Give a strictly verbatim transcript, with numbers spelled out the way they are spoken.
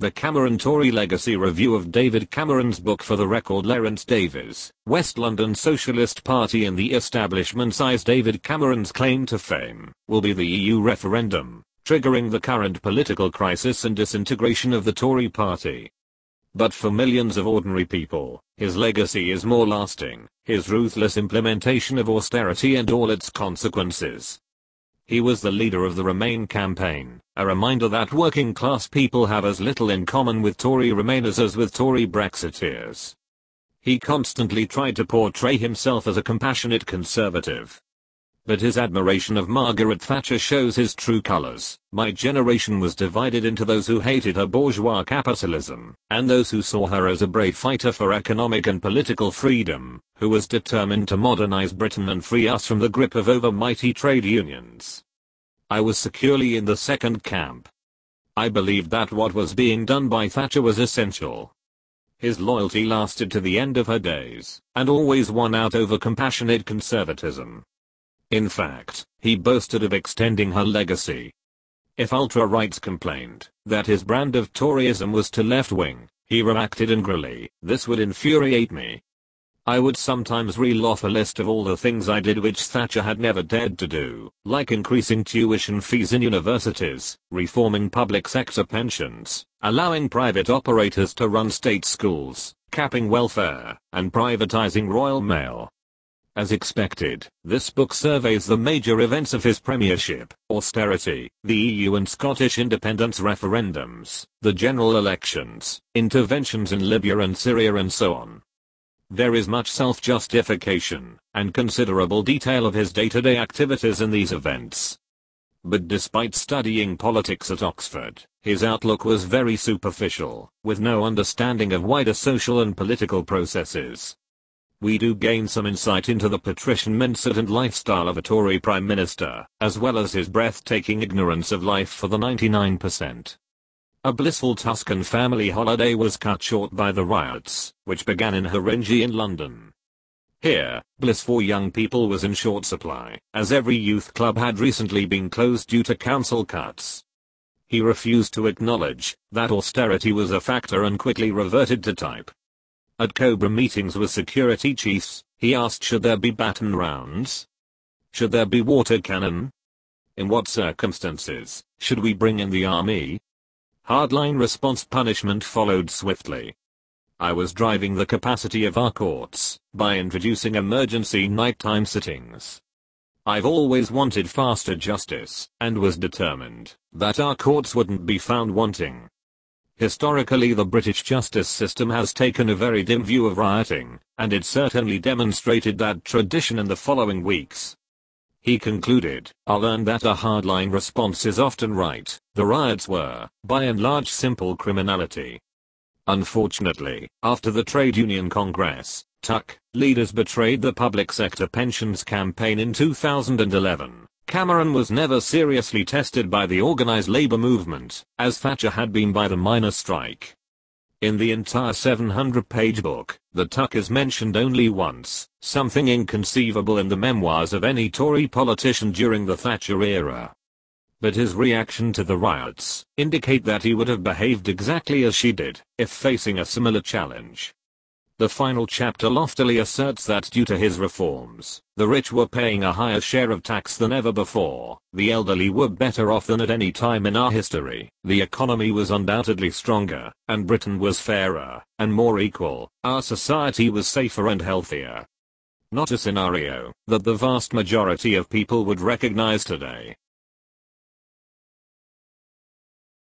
The Cameron Tory Legacy Review of David Cameron's book for the record. Lawrence Davies, West London Socialist Party and the Establishment Size. David Cameron's claim to fame will be the E U referendum, triggering the current political crisis and disintegration of the Tory party. But for millions of ordinary people, his legacy is more lasting, his ruthless implementation of austerity and all its consequences. He was the leader of the Remain campaign, a reminder that working class people have as little in common with Tory Remainers as with Tory Brexiteers. He constantly tried to portray himself as a compassionate conservative. But his admiration of Margaret Thatcher shows his true colors. My generation was divided into those who hated her bourgeois capitalism, and those who saw her as a brave fighter for economic and political freedom, who was determined to modernize Britain and free us from the grip of overmighty trade unions. I was securely in the second camp. I believed that what was being done by Thatcher was essential. His loyalty lasted to the end of her days, and always won out over compassionate conservatism. In fact, he boasted of extending her legacy. If ultra-rights complained that his brand of Toryism was too left-wing, he reacted angrily, "This would infuriate me. I would sometimes reel off a list of all the things I did which Thatcher had never dared to do, like increasing tuition fees in universities, reforming public sector pensions, allowing private operators to run state schools, capping welfare, and privatizing Royal Mail." As expected, this book surveys the major events of his premiership: austerity, the E U and Scottish independence referendums, the general elections, interventions in Libya and Syria, and so on. There is much self-justification and considerable detail of his day-to-day activities in these events. But despite studying politics at Oxford, his outlook was very superficial, with no understanding of wider social and political processes. We do gain some insight into the patrician mindset and lifestyle of a Tory Prime Minister, as well as his breathtaking ignorance of life for the ninety-nine percent. A blissful Tuscan family holiday was cut short by the riots, which began in Haringey in London. Here, bliss for young people was in short supply, as every youth club had recently been closed due to council cuts. He refused to acknowledge that austerity was a factor and quickly reverted to type. At Cobra meetings with security chiefs, he asked, should there be baton rounds? Should there be water cannon? In what circumstances should we bring in the army? Hardline response: punishment followed swiftly. I was driving the capacity of our courts by introducing emergency nighttime sittings. I've always wanted faster justice, and was determined that our courts wouldn't be found wanting. Historically, the British justice system has taken a very dim view of rioting, and it certainly demonstrated that tradition in the following weeks. He concluded, I learned that a hardline response is often right. The riots were, by and large, simple criminality. Unfortunately, after the Trade Union Congress, T U C, leaders betrayed the public sector pensions campaign in two thousand eleven. Cameron was never seriously tested by the organized labor movement, as Thatcher had been by the miners' strike. In the entire seven hundred page book, the T U C is mentioned only once, something inconceivable in the memoirs of any Tory politician during the Thatcher era. But his reaction to the riots indicate that he would have behaved exactly as she did, if facing a similar challenge. The final chapter loftily asserts that due to his reforms, the rich were paying a higher share of tax than ever before, the elderly were better off than at any time in our history, the economy was undoubtedly stronger, and Britain was fairer and more equal, our society was safer and healthier. Not a scenario that the vast majority of people would recognize today.